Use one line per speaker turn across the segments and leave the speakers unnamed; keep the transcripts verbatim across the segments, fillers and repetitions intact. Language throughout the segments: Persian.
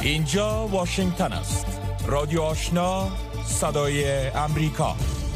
اینجا واشنگتن است. رادیو آشنا، صدای امریکا.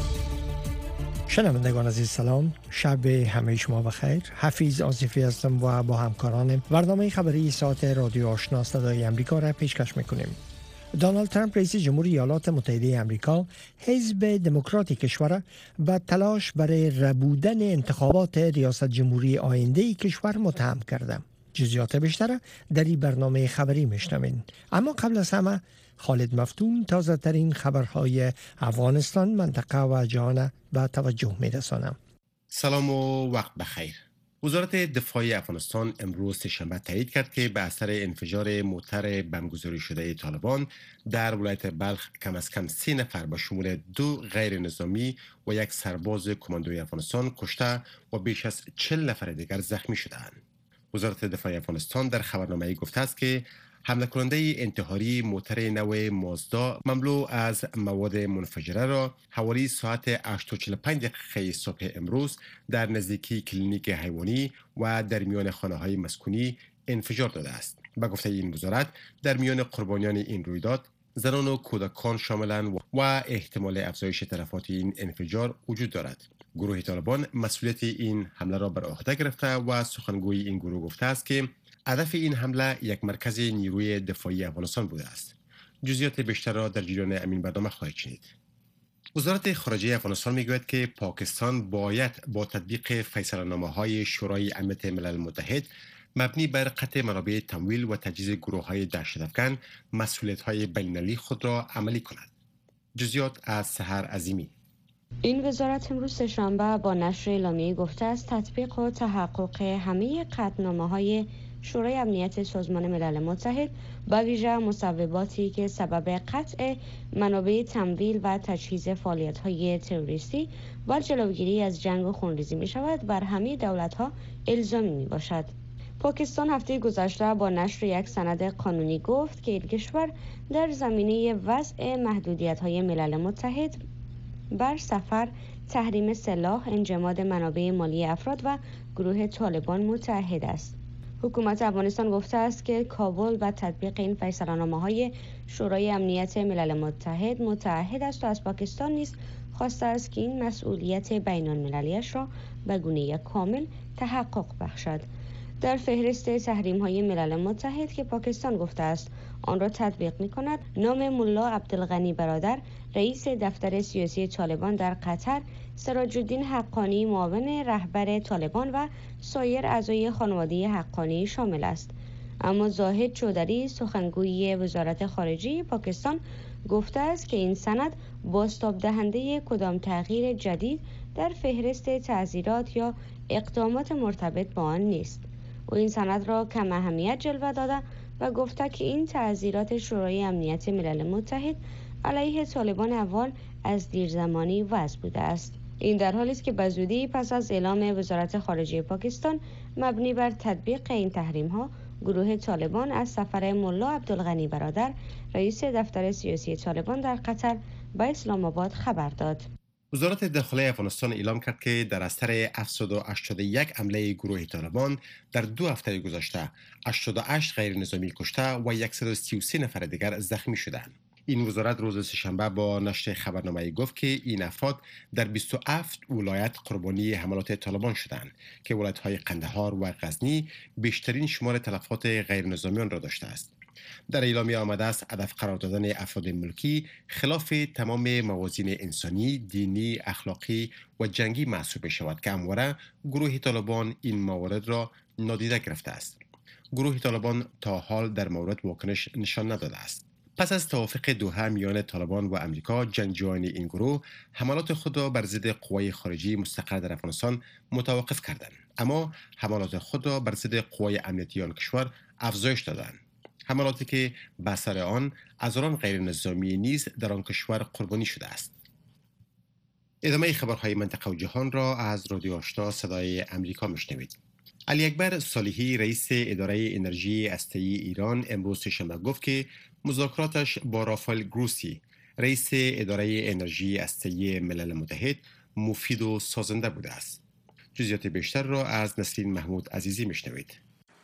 شنوندگان عزیز سلام، شب همه شما بخیر. حفیظ آصفی هستم و با همکارانم برنامه خبری ساعت رادیو آشنا صدای امریکا را پیشکش میکنیم. دونالد ترامپ رئیس جمهوری ایالات متحده آمریکا حزب دموکراتی کشور به تلاش برای ربودن انتخابات ریاست جمهوری آینده کشور متهم کرده. جزئیات بیشتر در این برنامه خبری میشنوین. اما قبل از همه خالد مفتون تازه ترین خبرهای افغانستان، منطقه و جهان به توجه میرسانم.
سلام و وقت بخیر. وزارت دفاع افغانستان امروز سه‌شنبه تایید کرد که به اثر انفجار موتر بمبگذاری شده طالبان در ولایت بلخ کم از کم سه نفر با شمول دو غیر نظامی و یک سرباز کماندوی افغانستان کشته و بیش از چهل نفر دیگر زخمی شدند. وزارت دفاع افغانستان در خبرنامه‌ای گفته است که حمله کننده انتحاری موتر نو مازدا مملو از مواد منفجره را حوالی ساعت هشت و چهل و پنج دقیقه صبح امروز در نزدیکی کلینیک حیوانی و در میان خانه‌های مسکونی انفجار داده است. به گفته این وزارت در میان قربانیان این رویداد زنان و کودکان شاملند و احتمال افزایش تلفات این انفجار وجود دارد. گروه طالبان مسئولیت این حمله را بر عهده گرفته و سخنگوی این گروه گفته است که هدف این حمله یک مرکز نیروی دفاعی افغانستان بوده است. جزئیات بیشتر را در جریان امین برنامه خواهید شنید. وزارت خارجه افغانستان میگوید که پاکستان باید با تطبیق فیصله‌نامه‌های شورای امنیت ملل متحد مبنی بر قطع منابع تمویل و تجهیز گروه‌های دهشت‌افکن مسئولیت‌های بین‌المللی خود را عملی کند. جزئیات از سحر عظیمی.
این وزارت امروز سه‌شنبه با نشر اعلامیه‌ای گفته است تطبیق و تحقق همه قطعنامه‌های شورای امنیت سازمان ملل متحد با ویژه مصوباتی که سبب قطع منابع تمویل و تجهیز فعالیت‌های تروریستی و جلوگیری از جنگ و خونریزی می‌شود بر همه دولت‌ها الزامی می‌باشد. پاکستان هفته گذشته با نشر یک سند قانونی گفت که این کشور در زمینه وضع محدودیت‌های ملل متحد بر سفر، تحریم سلاح، انجماد منابع مالی افراد و گروه طالبان متحد است. حکومت افغانستان گفته است که کابل با تطبیق این فیصله‌نامه‌های شورای امنیت ملل متحد متعهد است و از پاکستان نیز خواسته است که این مسئولیت بین‌المللی‌اش را به گونه کامل تحقق بخشد. در فهرست تحریم‌های ملل متحد که پاکستان گفته است آن را تطبیق می‌کند، نام ملا عبدالغنی برادر، رئیس دفتر سیاسی طالبان در قطر، سراج الدین حقانی، معاون رهبر طالبان و سایر اعضای خانواده حقانی شامل است. اما زاهد چودری، سخنگوی وزارت خارجه پاکستان، گفته است که این سند بازتاب دهنده کدام تغییر جدید در فهرست تعزیرات یا اقدامات مرتبط با آن نیست. او این سند را کم اهمیت جلوه داده و گفته که این تعزیرات شورای امنیت ملل متحد علیه طالبان افغان از دیرزمانی وضع بوده است. این در حالی است که به زودی پس از اعلام وزارت خارجه پاکستان مبنی بر تطبیق این تحریم‌ها، گروه طالبان از سفر ملا عبدالغنی برادر، رئیس دفتر سیاسی طالبان در قطر، به اسلام آباد خبر داد.
وزارت داخلی افغانستان اعلام کرد که در اثر هفتصد و هشتاد و یک حمله گروه طالبان در دو هفته گذشته هشتاد و هشت غیر نظامی کشته و صد و سی و سه نفر دیگر زخمی شدند. این وزارت روز سه‌شنبه با نشر خبرنامه‌ای گفت که این افراد در بیست و هفت ولایت قربانی حملات طالبان شدند که ولایت‌های قندهار و غزنی بیشترین شمار تلفات غیر نظامیان را داشته است. در اعلامیه آمده است هدف قرار دادن افراد ملکی خلاف تمام موازین انسانی، دینی، اخلاقی و جنگی محسوب شود که همواره گروه طالبان این موارد را نادیده گرفته است. گروه طالبان تا حال در مورد واکنش نشان نداده است. پس از توافق دوحه میان طالبان و امریکا، جنگجویان این گروه حملات خود را بر ضد قوای خارجی مستقر در افغانستان متوقف کردند، اما حملات خود را بر ضد قوای امنیتی آن کشور افزایش دادند. حملاتی که به اثر آن هزاران غیر نظامی نیز در آن کشور قربانی شده است. ادامه خبرهای منطقه و جهان را از رادیو آشنا صدای امریکا میشنوید. علی اکبر صالحی رئیس اداره انرژی هسته‌ای ایران امروز سه‌شنبه گفت که مذاکراتش با رافائل گروسی رئیس اداره انرژی هسته‌ای ملل متحد مفید و سازنده بوده است. جزئیات بیشتر را از نسرین محمود عزیزی میشنوید.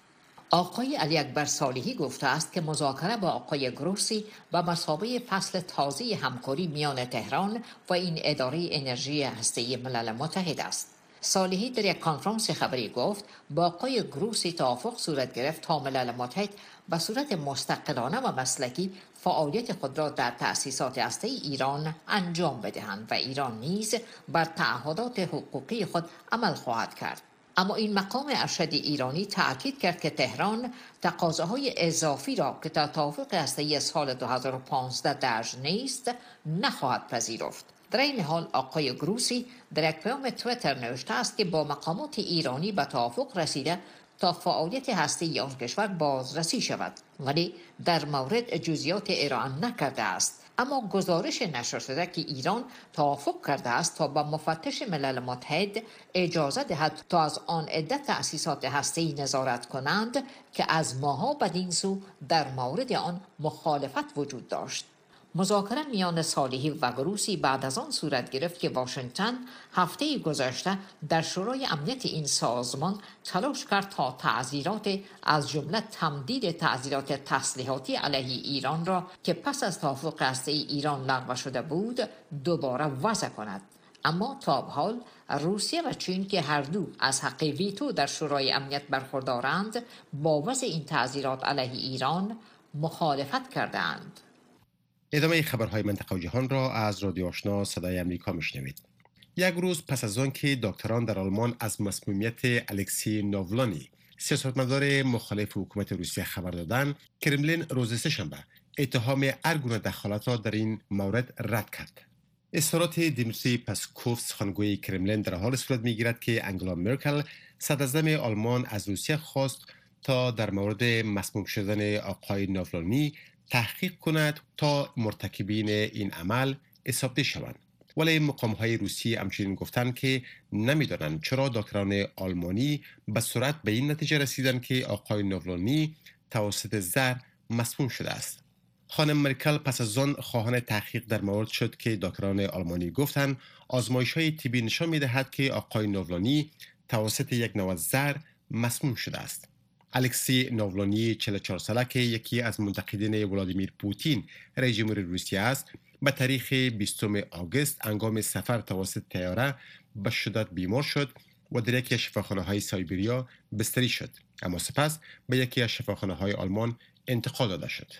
آقای علی اکبر صالحی گفته است که مذاکره با آقای گروسی و مثابه فصل تازه همکاری میان تهران و این اداره انرژی هسته‌ای ملل متحد است. صالحی در یک کنفرانس خبری گفت با آقای گروسی توافق صورت گرفت تا ملل متحد به صورت مستقلانه و مسلکی فعالیت خود را در تأسیسات هسته‌ای ایران انجام بدهند و ایران نیز بر تعهدات حقوقی خود عمل خواهد کرد. اما این مقام ارشد ایرانی تأکید کرد که تهران تقاضاهای اضافی را که در توافق هسته‌ای سال دو هزار و پانزده درج نیست نخواهد پذیرفت. در این حال آقای گروسی در یک پیام توییتر نوشته است که با مقامات ایرانی به توافق رسیده تا فعالیت هسته‌ای آن کشور بازرسی شود، ولی در مورد جزئیات ارائه نکرده است. اما گزارش نشر شده که ایران توافق کرده است تا با مفتش ملل متحد اجازه دهد تا از آن عده تأسیسات هسته‌ای نظارت کنند که از ماها بدین سو در مورد آن مخالفت وجود داشت. مذاکره میان صالحی و گروسی بعد از آن صورت گرفت که واشنگتن هفته گذشته در شورای امنیت این سازمان تلاش کرد تا تعزیرات از جمله تمدید تعزیرات تسلیحاتی علیه ایران را که پس از توافق هسته‌ای ایران لغو شده بود دوباره وضع کند. اما تا به حال روسیه و چین که هر دو از حق ویتو در شورای امنیت برخوردارند با وضع این تعزیرات علیه ایران مخالفت کردند.
ادامه خبرهای منطقه و جهان را از رادیو آشنا صدای امریکا میشنوید. یک روز پس از آن که دکتران در آلمان از مسمومیت الکسی ناولانی، سیاستمدار مخالف حکومت روسیه خبر دادند، کرملین روز سه‌شنبه اتهام هر گونه دخالت را در این مورد رد کرد. اظهارات دیمیتری پسکوف سخنگوی کرملین در حال صورت میگیرد که انگلا مرکل صدراعظم آلمان از روسیه خواست تا در مورد مسموم شدن آقای ناولانی تحقیق کند تا مرتکبین این عمل حسابی شوند. ولی مقام‌های روسی همچنین گفتند که نمی‌دانند چرا دکتران آلمانی به سرعت به این نتیجه رسیدند که آقای ناولانی توسط زر مسموم شده است. خانم مرکل پس از آن خواهان تحقیق در مورد شد که دکتران آلمانی گفتند آزمایش‌های طبی نشان می‌دهد که آقای ناولانی توسط یک نوع زر مسموم شده است. الکسی ناولانی چهل و چهار ساله که یکی از منتقدین ولادیمیر پوتین رئیس جمهور روسیه است، به تاریخ بیستم آگوست هنگام سفر توسط طیاره به شدت بیمار شد و در یکی از شفاخانه‌های سایبریا بستری شد، اما سپس به یکی از شفاخانه‌های آلمان انتقال داده شد.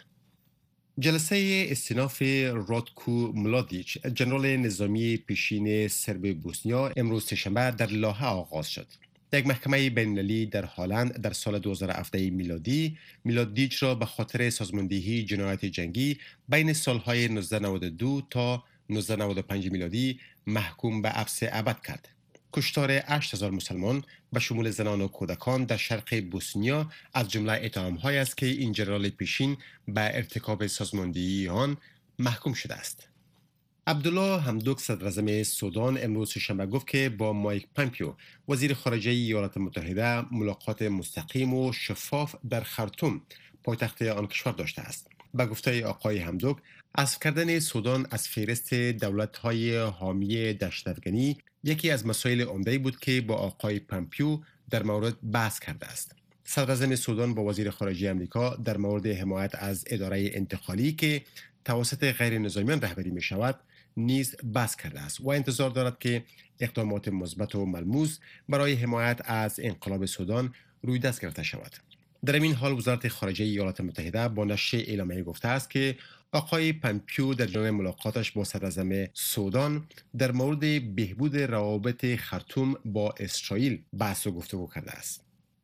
جلسه استیناف رادکو ملادیچ، ژنرال نظامی پیشین سرب بوسنیا، امروز سه‌شنبه در لاهه آغاز شد. یک محکمه بین‌المللی در هلند در سال دو هزار و هفده میلادی میلادیچ را به خاطر سازماندهی جنایت جنگی بین سالهای نوزده نود و دو تا نوزده نود و پنج میلادی محکوم به حبس ابد کرد. کشتار هشت هزار مسلمان به شمول زنان و کودکان در شرق بوسنیا از جمله اتهام‌هایی است که این ژنرال پیشین به ارتکاب سازماندهی آن محکوم شده است. عبدالله حمدوک صدراعظم سودان امروز شنبه گفت که با مایک پامپیو وزیر خارجه ایالات متحده ملاقات مستقیم و شفاف در خرطوم پایتخت آن کشور داشته است. به گفته آقای حمدوک، حذف کردن سودان از فهرست دولت‌های حامی دشت افغانی یکی از مسائل عمده بود که با آقای پامپیو در مورد بحث کرده است. صدراعظم سودان با وزیر خارجه آمریکا در مورد حمایت از اداره انتقالی که توسط غیر نظامیان رهبری می شود نیز بحث کرده است و انتظار دارد که اقدامات مثبت و ملموس برای حمایت از انقلاب سودان روی دست گرفته شود. در این حال وزارت خارجه ایالات متحده با نشر اعلامیه گفته است که آقای پامپیو در جریان ملاقاتش با صدراعظم سودان در مورد بهبود روابط خرطوم با اسرائیل بحث و گفتگو کرده است.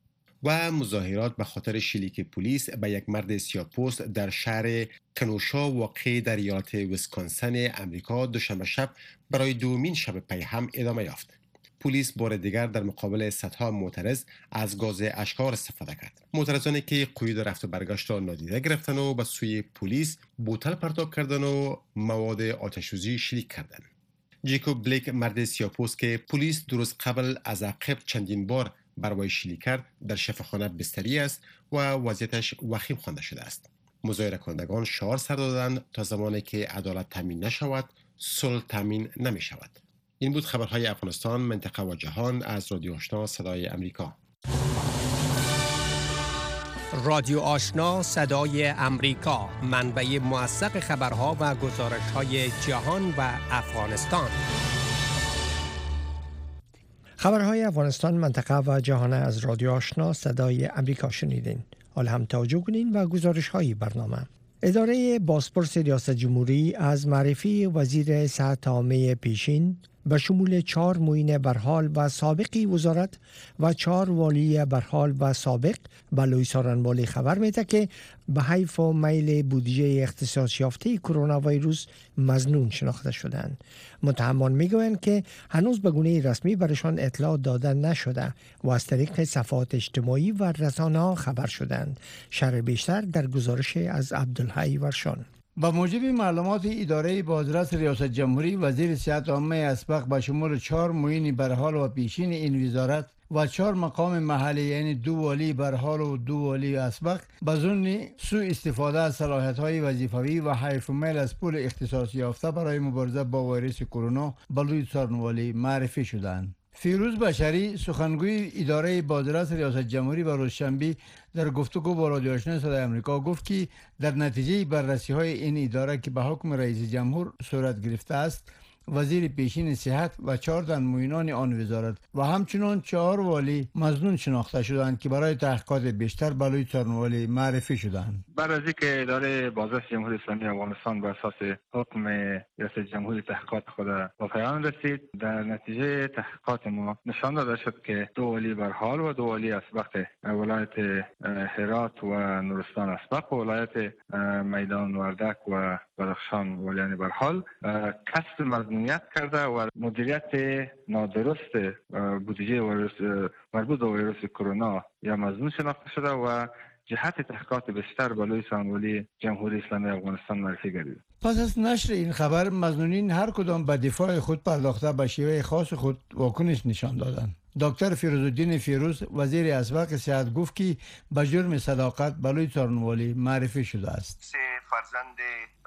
و مظاهرات به خاطر شلیک پلیس به یک مرد سیاه‌پوست در شهر کنوشا واقع در ایالت ویسکانسن امریکا دوشنبه شب برای دومین شب پی هم ادامه یافت. پلیس بار دیگر در مقابل صدها معترض از گاز اشک‌آور استفاده کرد. معترضانی که قید رفت و برگشت را نادیده گرفتن و به سوی پلیس بوتل پرتاب کردن و مواد آتش‌سوزی شلیک کردند. جیکوب بلیک مرد سیاه‌پوست که پلیس درست قبل از عقب چندین بار بر وی شلیک کرد در شفاخانه بستری است و وضعیتش وخیم خوانده شده است. مظاهره کنندگان شعار سر دادند تا زمانی که عدالت تامین نشود صلح تامین نمی شود. این بود خبرهای افغانستان، منطقه و جهان از رادیو آشنا صدای امریکا.
رادیو آشنا صدای امریکا، منبع موثق خبرها و گزارش‌های جهان و افغانستان.
خبرهای افغانستان، منطقه و جهان از رادیو آشنا صدای امریکا شنیدین. حالا هم توجه کنین و گزارش‌های برنامه. اداره بازپرس ریاست جمهوری از معرفی وزیر صحت عامه پیشین به شمول چهار معین برحال و سابقی وزارت و چهار والی برحال و سابق بلوی سارنوالی خبر میده که به حیف و میل بودجه اختصاص یافته کرونا ویروس مظنون شناخته شدند. متهمان میگویند که هنوز به گونه رسمی برشان اطلاع داده نشده و از طریق صفحات اجتماعی و رسانه‌ها خبر شدند. شرح بیشتر در گزارش از عبدالحی ورشان.
با موجب معلومات اداره بازرس ریاست جمهوری، وزیر صحت عامه اسبق به شمول چهار معین برحال و پیشین این وزارت و چهار مقام محلی یعنی دو والی برحال و دو والی اسبق به ظن سوء استفاده از صلاحیت‌های وظیفوی و حیف و میل از پول اختصاص یافته برای مبارزه با ویروس کرونا بلوی سارنوالی معرفی شدند. فیروز بشری، سخنگوی اداره بازرس ریاست جمهوری، و روزشنبه در گفتگو با رادیو آشنا صدای امریکا گفت که در نتیجه بررسی‌های این اداره که به حکم رئیس جمهور صورت گرفته است، وزیر پیشین صحت و چهار تن معینان آن وزارت و همچنین چهار والی مظنون شناخته شدند که برای تحقیقات بیشتر بلوی سارنوالی معرفی شدند.
بعد از اینکه اداره بازرس جمهوری اسلامی افغانستان بر اساس حکم ریاست جمهوری تحقیقات خود به پایان رسید، در نتیجه تحقیقات ما نشان داده شد که دو والی برحال و دو والی اسبق ولایت هرات و نورستان اسبق و ولایت میدان وردک و بدخشان والیان برحال کسب مظنونیت کرده و مدیریت نادرست بودجه ویروس مربوط به ویروس کرونا یا مظنون شناخته شده و جهت تحقیقات بیشتر بلوی سارنوالی جمهوری اسلامی افغانستان معرفی گردید.
پس از نشر این خبر، مظنونین هر کدام به دفاع خود پرداخته به شیوه خاص خود واکنش نشان دادند. دکتر فیروزالدین فیروز، وزیر اسبق صحت، گفت که به جرم صداقت بلوی سارنوالی معرفی شده است.
سه فرزند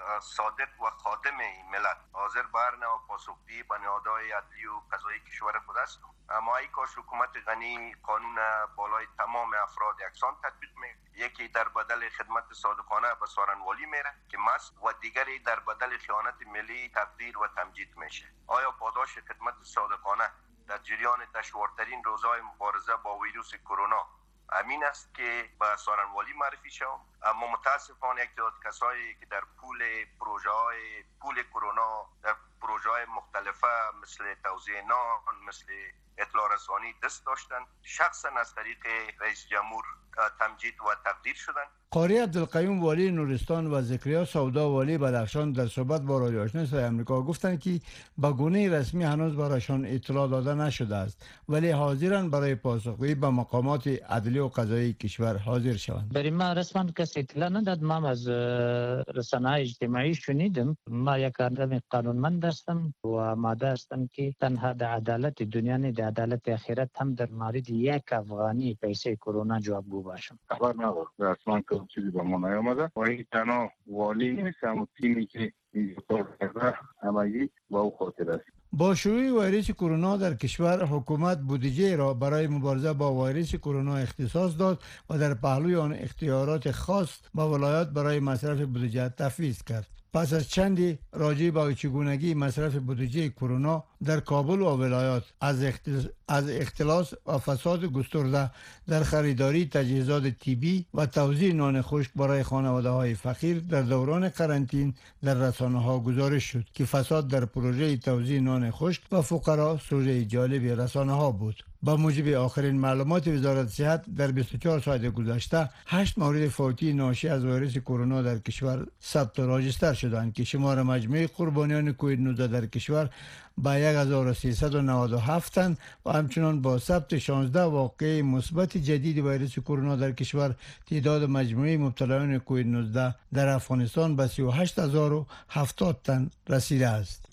صادق و خادم ملت حاضر برنه و پاسخگویی به نهادهای عدلی و قضایی کشور خود است. اما ای کاش حکومت غنی قانون بالای تمام افراد یکسان تطبیق می، یکی در بدل خدمت صادقانه به سارنوالی میره که مست و دیگری در بدل خیانت ملی تقدیر و تمجید میشه. آیا پاداش خدمت صادقانه در جریان دشوارترین روزهای مبارزه با ویروس کرونا امین است که به سارنوالی معرفی شود؟ اما متاسفانه یک تعداد کسایی که در پول پروژه های پول کرونا در پروژه های مختلفه مثل توزیع نان، مثل اطلاع رسانی دست داشتند، شخصا از طریق رئیس جمهور تمجید و تقدیر شدند.
قاری عبدالقیوم والی نورستان و زکریا سودا والی بدخشان در صحبت با رادیو آشنا صدای امریکا گفتند که به گونه رسمی هنوز برایشان اطلاع داده نشده است، ولی حاضرن برای پاسخگویی به مقامات عدلی و قضایی کشور حاضر شوند.
برای ما رسما کسی اطلاع نداد. ما از رسانه‌های اجتماعی شنیدم. ما یک آدم قانونمند هستم و ماده هستم که تنها در عدالت دنیا نه، در عدالت آخرت هم در مورد یک افغانی پیسه کرونا جوابگو باشم.
خبر ندارم رسما که چیزی به ما نیامده و این تنها والی نیست، اما تیمی که این کار کرده همگی با او خاطر است.
با شیوع ویروس کرونا در کشور، حکومت بودجه را برای مبارزه با ویروس کرونا اختصاص داد و در پهلوی آن اختیارات خاص با ولایات برای مصرف بودجه تفویض کرد. پس از چندی راجع به چگونگی مصرف بودجه کرونا در کابل و ولایات از از اختلاس و فساد گسترده در خریداری تجهیزات طبی و توزیع نان خشک برای خانواده‌های فقیر در دوران قرنطینه در رسانه‌ها گزارش شد که فساد در پروژه توزیع نان خشک و فقرا سوژه جالب رسانه‌ها بود. با موجب آخرین معلومات وزارت صحت، در بیست و چهار ساعت گذشته هشت مورد فوتی ناشی از ویروس کرونا در کشور ثبت و راجستر شدند که شمار مجموعی قربانیان کووید نوزده در کشور با یک هزار و سیصد و نود و هفت تن و همچنان با ثبت شانزده واقعه مثبت جدید ویروس کرونا در کشور، تعداد مجموعی مبتلایان کووید نوزده در افغانستان به سی و هشت هزار و هفتاد تن رسیده است.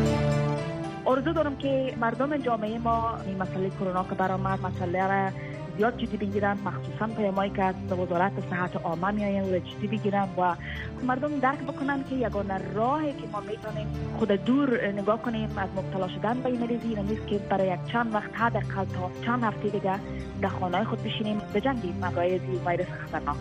آرزو دارم که مردم جامعه ما این مسئله کرونا که برآمد مسئله را زیاد جدی بگیرن، مخصوصا پیامایی که از وزارت صحت عامه میآیند و جدی بگیرن و مردم درک بکنن که یگانه راهی که ما میتونیم خود دور نگاه کنیم از مبتلا شدن به این مریضی این است که برای یک چند وقت حداقل تا چند هفته دیگه در خانه‌های خود بشینیم بجنگیم مقایض ویروس خطرناک.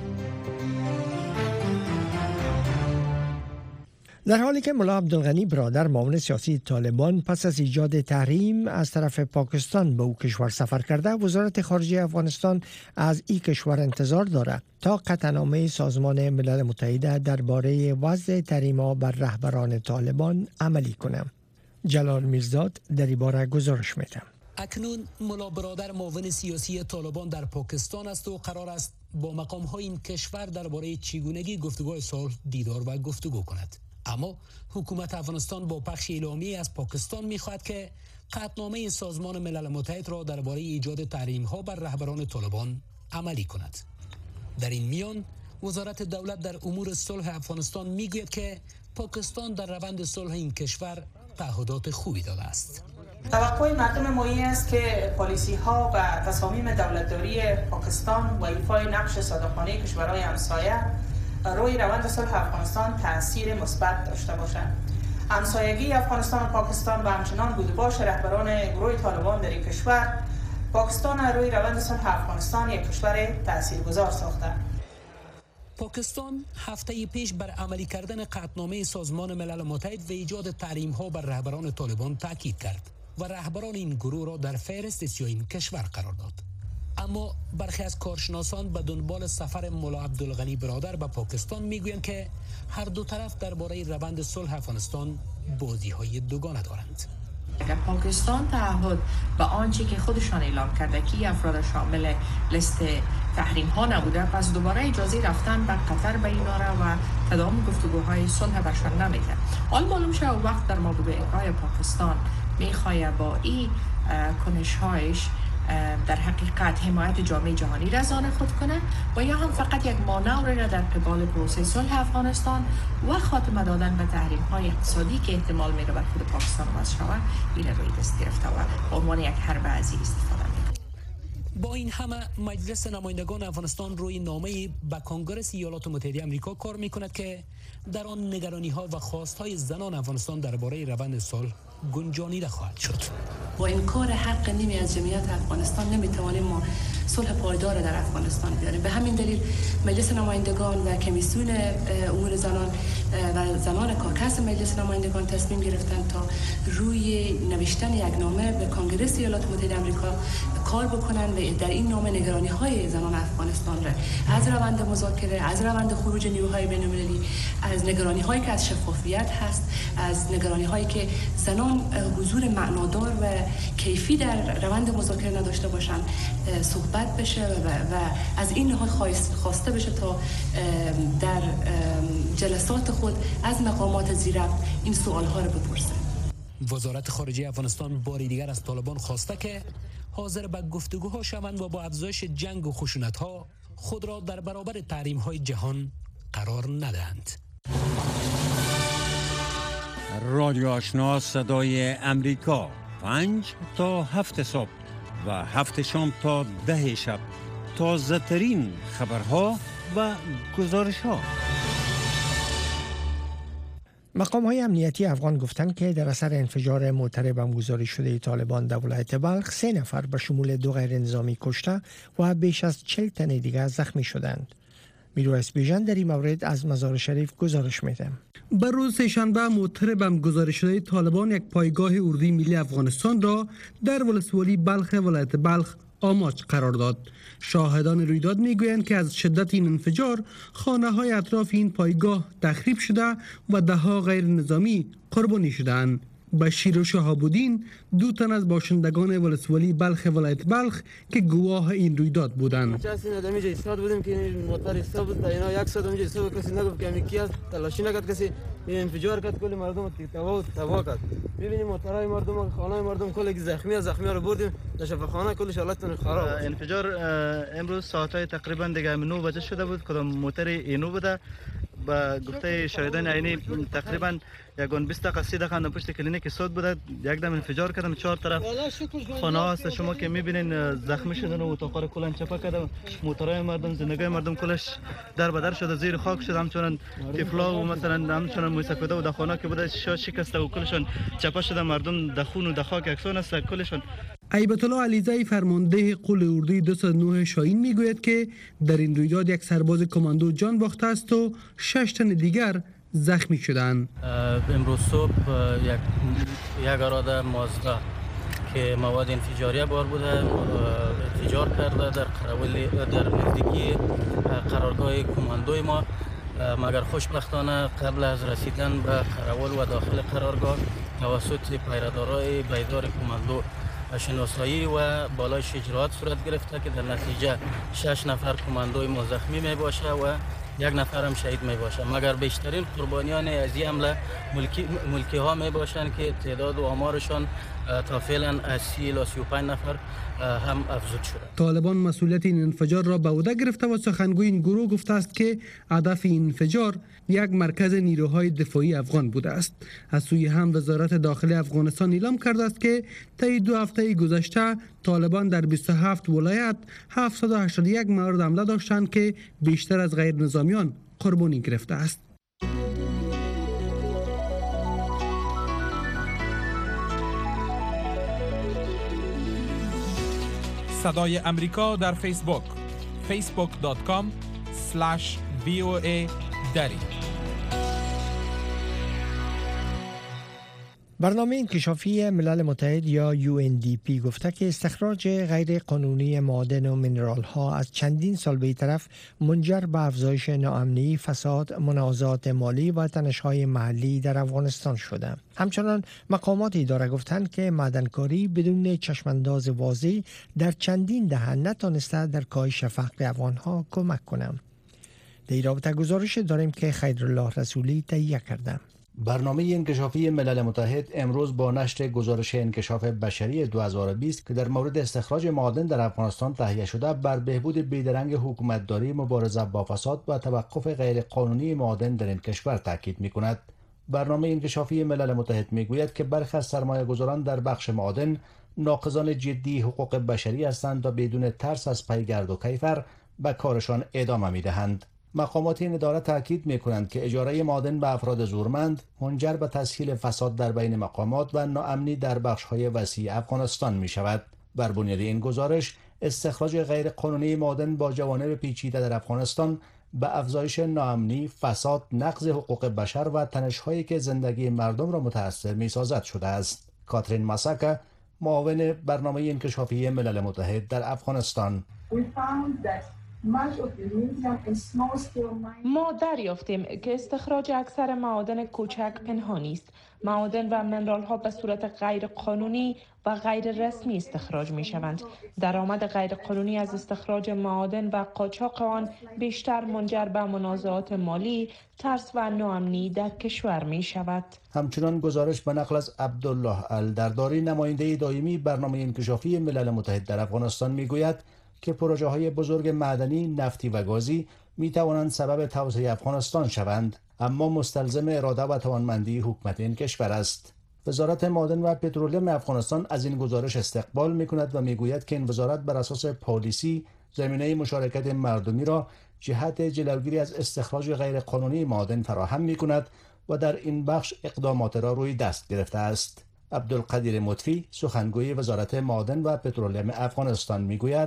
در حالی که ملا عبدالغنی برادر معاون سیاسی طالبان پس از ایجاد تحریم از طرف پاکستان به او کشور سفر کرده، وزارت خارجه افغانستان از این کشور انتظار دارد تا قطعنامه سازمان ملل متحد درباره وضع تحریم‌ها بر رهبران طالبان عملی کنند. جلال میرزاد در این باره گزارش می‌دهد.
اکنون ملا برادر معاون سیاسی طالبان در پاکستان است و قرار است با مقام‌های این کشور درباره چگونگی گفتگوهای صلح دیدار و گفتگو کند. اما حکومت افغانستان با پخش اعلامیه از پاکستان می‌خواهد که قطعنامه سازمان ملل متحد را درباره ایجاد تحریم‌ها بر رهبران طالبان عملی کند. در این میان وزارت دولت در امور صلح افغانستان میگوید که پاکستان در روند صلح این کشور تعهدات خوبی داده است.
توقع مردم ما این است که پالیسی ها و تصامیم دولتداری پاکستان و ایفای نقش صادقانه کشورهای همسایه روی روند صلح افغانستان تأثیر مثبت داشته باشند. همسایگی افغانستان و پاکستان و همچنان بود باش رهبران گروه طالبان در این کشور پاکستان روی روند صلح افغانستان یک کشور تاثیرگذار ساخته.
پاکستان هفته پیش بر عملی کردن قطعنامه سازمان ملل متحد و ایجاد تحریم‌ها بر رهبران طالبان تاکید کرد و رهبران این گروه را در فهرست سیاه این کشور قرار داد. اما برخی از کارشناسان به دنبال سفر ملا عبدالغنی برادر به پاکستان میگویند که هر دو طرف درباره روند صلح افغانستان بازی‌های دوگانه دارند.
اگر پاکستان تعهد به آنچه که خودشان اعلام کرده که افراد شامل لیست تحریم ها نبوده، پس دوباره اجازه رفتن به قطر به اینا را و تداوم گفتگوهای صلح برشان نمیده. حال معلوم شد وقت در مورد اقرای پاکستان میخواد با این کنش‌هایش در حقیقت حمایت جامعه جهانی را از آن خود کنه و یا هم فقط یک مانور را در قبال پروسه صلح افغانستان و خاتمه دادن به تحریم های اقتصادی که احتمال میره بر خود پاکستان وضع شود این روی دست گرفته و به عنوان یک حرب عزیز استفاده میکنه.
با این همه مجلس نمایندگان افغانستان روی نامه به کنگره ایالات متحده آمریکا کار میکند که در آن نگرانی ها و خواست های زنان افغانستان درباره روند صلح گنجانیده خواهد شد.
با انکار حق نیمی از جمعیت افغانستان نمیتوانیم ما صلح پایدار در افغانستان بیاریم. به همین دلیل مجلس نمایندگان و کمیسیون امور زنان و زنان کاکس مجلس نمایندگان تصمیم گرفتند تا روی نوشتن یک نامه به کنگره ایالات متحده آمریکا کار بکنند و در این نامه نگرانی های زنان افغانستان را از روند مذاکره، از روند خروج نیروهای بین‌المللی، از نگرانی هایی که از شفافیت هست، از نگرانی هایی که زنان حضور معنادار و کیفی در روند مذاکره نداشته باشند صحبت بشه و, و از این نهاد خواسته بشه تا در جلسات خود از مقامات زیرربط این سوال ها رو بپرسه.
وزارت خارجه افغانستان باری دیگر از طالبان خواسته که حاضر به گفتگوها شوند و با افزایش جنگ و خشونت ها خود را در برابر تحریم های جهان قرار ندهند.
رادیو آشنا صدای امریکا پنج تا هفت صبح و هفت شام تا ده شب تازه ترین خبرها و گزارش ها.
مقام های امنیتی افغان گفتند که در اثر انفجار موتر بم گذاری شده طالبان در ولایت بلخ سه نفر به شمول دو غیر نظامی کشته و بیش از چهل تن دیگر زخمی شدند. میرویس بیژن در این مورد از مزار شریف گزارش میده.
بر روز سه‌شنبه موتر بم گذاری شده طالبان یک پایگاه اردوی ملی افغانستان را در ولسوالی بلخ ولایت بلخ آماج قرار داد. شاهدان رویداد میگویند که از شدت این انفجار خانه های اطراف این پایگاه تخریب شده و ده ها غیر نظامی قربانی شدند. بشیر و شهاب‌الدین دو تن از باشندگان ولسوالی بلخ ولایت بلخ که گواه این رویداد بودند.
چاسی ندمی ایستاد بودیم که موتر ایستاد بود، اینا یک صد اونجا ایستاد کسی نگفت که کی است، تلاشی نکرد کسی، این انفجار کرد کل مردم تباه تباه کرد. می‌بینیم موترهای مردم، خانه‌های مردم کلی زخمی از زخمی رو بردیم در شفاخانه کلش حالتشون خراب.
انفجار امروز ساعت‌های تقریبا دیگه نه بجه شده بود، کدام موتر اینو بوده با گفته شاهدان عینی تقریبا یگان بیست دقیقه سی دقیقه پشت کلینیک صد بوده، یک دم انفجار کردن، چهار طرف خانه هست. شما که میبینین زخمی شدن و اتاقا رو کلا چپا کرده، موتورای مردم، زندگی مردم کلش در بدر شده، زیر خاک شده. همچنان طفلا و مثلا همچنان موسکوده و دخانه که بوده شش شکسته و کلشون چپا شده، مردم دخون و دخاک یکسان است کلشون.
ایبت الله علیزی فرمانده قول اردوی دویست و نه شاهین میگوید که در این رویداد یک سرباز کماندو جان باخته است و شش تن دیگر زخمی شدند.
امروز صبح یک یک اراده مازدا که مواد انفجاری بار بوده انفجار کرده در قراولی در نزدیکی قرارگاه کماندوی ما، مگر خوشبختانه قبل از رسیدن به قراول و داخل قرارگاه توسط پیرادارای بیدار کماندو شناسایی و بالایش اجراعات صورت گرفته که در نتیجه شش نفر کماندوی ما زخمی می باشه و یک نفر هم شهید می باشه، مگر بیشترین قربانیان از این حمله ملکی, ملکی ها می باشند که تعداد و آمارشان تا فعلا از سی الی سی و پنج نفر هم افزود شده.
طالبان مسئولیت این انفجار را به عهده گرفته و سخنگوی این گروه گفته است که هدف این انفجار یک مرکز نیروهای دفاعی افغان بوده است. از سوی هم وزارت داخلی افغانستان اعلام کرده است که طی دو هفته گذشته طالبان در بیست و هفت ولایت هفتصد و هشتاد و یک مورد حمله داشتند که بیشتر از غیر نظامیان قربانی گرفته است.
صدای امریکا در فیسبوک فیسبوک دات کام اسلش وی او ای دری.
برنامه انکشافی ملل متحد یا یو ان دی پی گفته که استخراج غیر قانونی معادن و منرال ها از چندین سال به طرف منجر به افزایش ناامنی، فساد، منازعات مالی و تنش‌های محلی در افغانستان شده. همچنان مقامات اداره گفتند که معدنکاری بدون چشمانداز واضح در چندین دهه نتانسته در کاهش فقر افغان‌ها کمک کنند. در این رابطه گزارش داریم که خیرالله رسولی تهیه کرده.
برنامه انکشافی ملل متحد امروز با نشر گزارش انکشاف بشری دو هزار و بیست که در مورد استخراج معادن در افغانستان تهیه شده بر بهبود بیدرنگ حکومتداری، مبارزه با فساد و توقف غیرقانونی معادن در این کشور تاکید می‌کند. برنامه انکشافی ملل متحد می‌گوید که برخی از سرمایه‌گذاران در بخش معادن ناقضان جدی حقوق بشری هستند و بدون ترس از پیگرد و کیفر به کارشان ادامه می‌دهند. مقامات این اداره تاکید می‌کنند که اجاره معادن به افراد زورمند منجر به تسهیل فساد در بین مقامات و ناامنی در بخش‌های وسیع افغانستان می‌شود. بر بنیاد این گزارش، استخراج غیرقانونی معادن با جوانب پیچیده در افغانستان به افزایش ناامنی، فساد، نقض حقوق بشر و تنش‌هایی که زندگی مردم را متأثر می‌سازد شده است. کاترین ماساکا، معاون برنامه انکشافی ملل متحد در افغانستان:
ما دریافتیم که استخراج اکثر معادن کوچک پنهانی است. معادن و منرال ها به صورت غیر قانونی و غیر رسمی استخراج می شوند. درآمد غیر قانونی از استخراج معادن و قاچاق آن بیشتر منجر به منازعات مالی، ترس و ناامنی در کشور می شود.
همچنان گزارش به نقل از عبدالله الدرداری، نماینده دائمی برنامه انکشافی ملل متحد در افغانستان می گوید که پروژه های بزرگ معدنی، نفتی و گازی می توانند سبب توسعه افغانستان شوند، اما مستلزم اراده و توانمندی حکومت این کشور است. وزارت معادن و پترولیم افغانستان از این گزارش استقبال می کند و می گوید که این وزارت بر اساس پالیسی زمینه مشارکت مردمی را جهت جلوگیری از استخراج غیرقانونی معادن فراهم می کند و در این بخش اقدامات را روی دست گرفته است. عبدالقدیر مطفی، سخنگوی وزارت معادن و پترولیم افغانستان میگوید: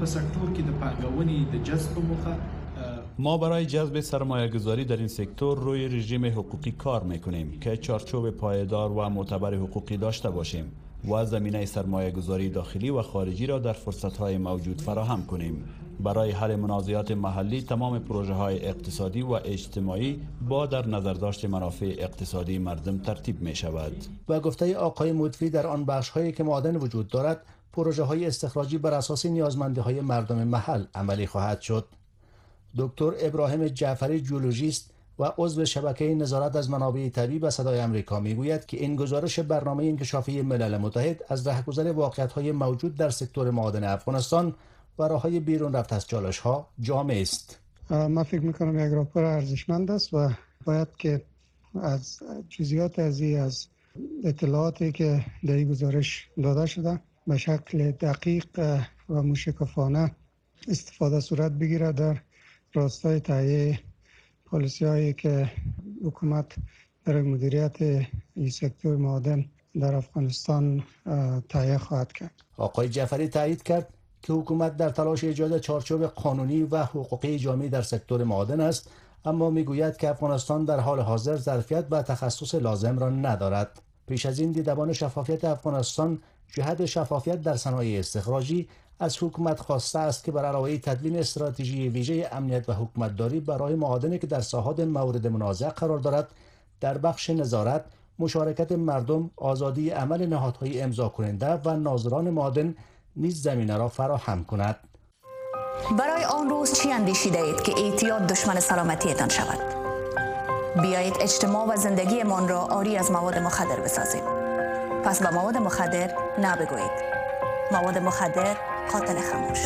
ما برای جذب سرمایه‌گذاری در این سکتور روی رژیم حقوقی کار میکنیم که چارچوب پایدار و معتبر حقوقی داشته باشیم و زمینه سرمایه‌گذاری داخلی و خارجی را در فرصت‌های موجود فراهم کنیم. برای حل منازعات محلی تمام پروژه‌های اقتصادی و اجتماعی با در نظر داشت منافع اقتصادی مردم ترتیب می شود.
و گفته آقای مطفی در آن بخش‌هایی که معادن وجود دارد، پروژه‌های استخراجی بر اساس نیازمندی‌های مردم محل عملی خواهد شد. دکتر ابراهیم جعفری، جیولوژیست و عضو شبکه نظارت از منابع طبیعی به صدای آمریکا میگوید که این گزارش برنامه انکشافی ملل متحد از رهگذر واقعیت‌های موجود در سکتور معادن افغانستان و راه‌های بیرون رفت از چالش‌ها جامع است.
من فکر میکنم یک راپور ارزشمند است و باید که از جزئیات از از اطلاعاتی که در این گزارش داده شده به شکل دقیق و مشکفانه استفاده صورت بگیره در راستای تهیه پالیسی هایی که حکومت در مدیریت این سکتور معادن در افغانستان تهیه خواهد کرد.
آقای جعفری تایید کرد که حکومت در تلاش ایجاد چارچوب قانونی و حقوقی جامع در سکتور معادن است، اما میگوید که افغانستان در حال حاضر ظرفیت و تخصص لازم را ندارد. پیش از این دیدبان شفافیت افغانستان جهت شفافیت در صنایع استخراجی از حکومت خواسته است که بر علاوه تدوین استراتژی ویژه امنیت و حکومتداری برای معادنی که در ساحات مورد منازعه قرار دارد در بخش نظارت، مشارکت مردم، آزادی عمل نهادهای امضا کننده و ناظران معادن نیز زمینه را فراهم کند.
برای آن روز چی اندیشیده اید که اعتیاد دشمن سلامتیتان شود؟ بیایید اجتماع و زندگیمان را عاری از مواد مخدر بسازیم. پس به مواد مخدر نبگویید. مواد مخدر قاتل خاموش.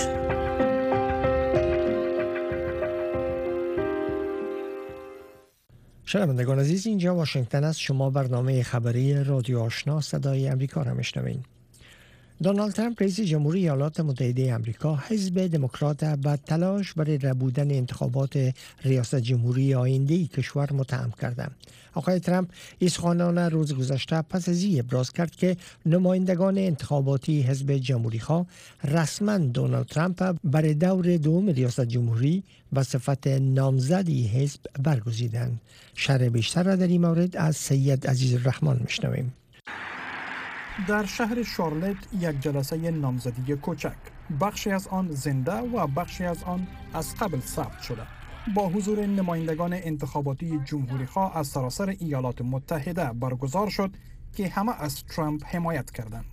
شنوندگان عزیز، اینجا واشنگتن است. شما برنامه خبری رادیو آشنا صدای امریکا را میشنوین. دونالد ترامپ رئیس جمهوری ایالات متحده آمریکا حزب دموکرات به تلاش برای ربودن انتخابات ریاست جمهوری آینده کشور متهم کرده. آقای ترامپ سخنان روز گذشته پس از این ابراز کرد که نمایندگان انتخاباتی حزب جمهوری خواه رسما دونالد ترامپ برای دور دوم ریاست جمهوری به صفت نامزدی حزب برگزیدند. شرح بیشتر را در این مورد از سید عزیز الرحمن میشنویم.
در شهر شارلت یک جلسه نامزدی کوچک، بخشی از آن زنده و بخشی از آن از قبل ثبت شده، با حضور نمایندگان انتخاباتی جمهوری‌خواه از سراسر ایالات متحده برگزار شد که همه از ترامپ حمایت کردند.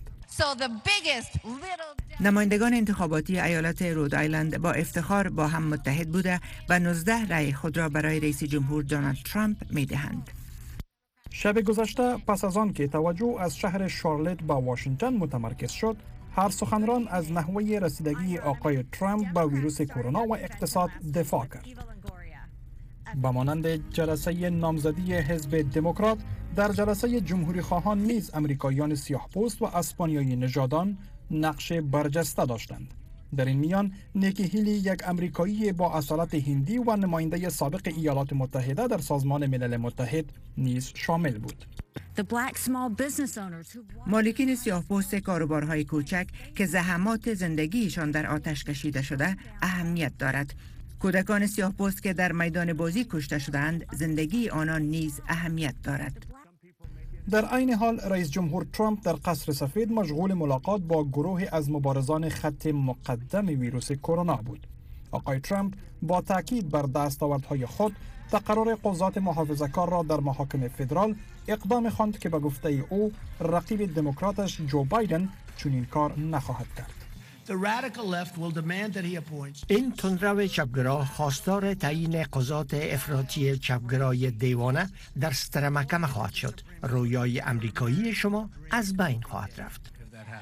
نمایندگان انتخاباتی ایالت رود آیلند با افتخار با هم متحد بوده و نوزده رأی خود را برای رئیس جمهور دونالد ترامپ می‌دهند.
شب گذشته پس از آن که توجه از شهر شارلت به واشنگتن متمرکز شد، هر سخنران از نحوه رسیدگی آقای ترامپ به ویروس کرونا و اقتصاد دفاع کرد. به مانند جلسه نامزدی حزب دموکرات، در جلسه جمهوری خواهان نیز امریکاییان سیاه پوست و اسپانیایی نژادان نقش برجسته داشتند. در این میان نیکی هیلی، یک امریکایی با اصالت هندی و نماینده سابق ایالات متحده در سازمان ملل متحد نیز شامل بود.
مالکین سیاه‌پوست کاروبارهای کوچک که زحمات زندگیشان در آتش کشیده شده اهمیت دارد. کودکان سیاه‌پوست که در میدان بازی کشته شدند، زندگی آنان نیز اهمیت دارد.
در عین حال رئیس جمهور ترامپ در قصر سفید مشغول ملاقات با گروه از مبارزان خط مقدم ویروس کرونا بود. آقای ترامپ با تاکید بر دستاوردهای خود تقرر قضات محافظه‌کار را در محاکم فدرال اقدام خواند که به گفته او رقیب دموکراتش جو بایدن چنین کار نخواهد کرد.
این تندرو چپگرا خواستار تعیین قضات افراطی چپگرای دیوانه در سترمکه خواهد شد. رویای امریکایی شما از بین خواهد رفت.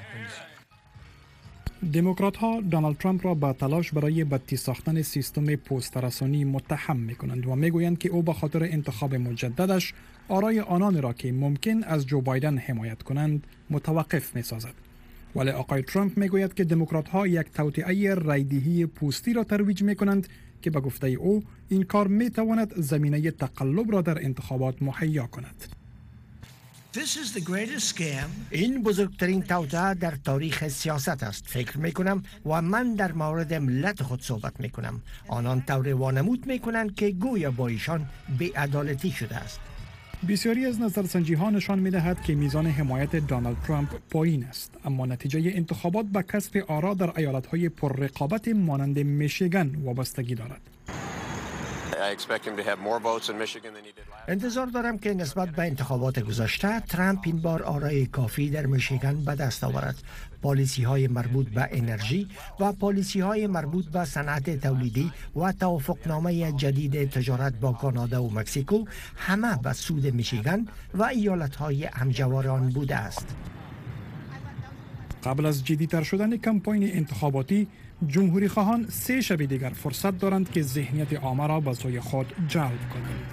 دموکرات ها دونالد ترامپ را به تلاش برای بدتی ساختن سیستم پست‌رسانی متهم می‌کنند و می‌گویند که او به خاطر انتخاب مجددش آرای آنان را که ممکن از جو بایدن حمایت کنند متوقف می‌سازد. ولی آقای ترامپ میگوید که دموکرات ها یک توطئه رایدهی پوستی را ترویج می کنند که به گفته او این کار می تواند زمینه تقلب را در انتخابات مهیا کند.
این بزرگترین توطئه در تاریخ سیاست است فکر می کنم و من در مورد ملت خود صحبت می کنم. آنان طور وانمود می کنند که گویا با ایشان بی‌عدالتی شده است.
بسیاری از نظرسنجی ها نشان می دهد که میزان حمایت دونالد ترامپ پایین است، اما نتیجه انتخابات به کسب آرا در ایالت های پر رقابت مانند میشیگان وابستگی دارد.
انتظار دارم که نسبت به انتخابات گذشته ترامپ این بار آرای کافی در میشیگان به دست آورد. پالیسی های مربوط به انرژی و پالیسی های مربوط به صنعت تولیدی و توافقنامه جدید تجارت با کانادا و مکزیکو همه به سود میشیگان و ایالت های همجوار آن بوده است.
قبل از جدی‌تر شدن کمپاین انتخاباتی، جمهوری خواهان سه شب دیگر فرصت دارند که ذهنیت عامه را به سوی خود جلب کنند.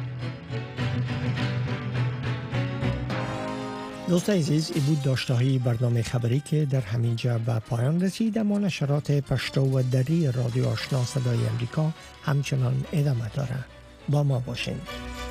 دوست عزیز، ای بود داشته‌های برنامه خبری که در همینجا به پایان رسید. اما نشرات پشتو و دری رادیو آشنا صدای امریکا همچنان ادامه داره. با ما باشین.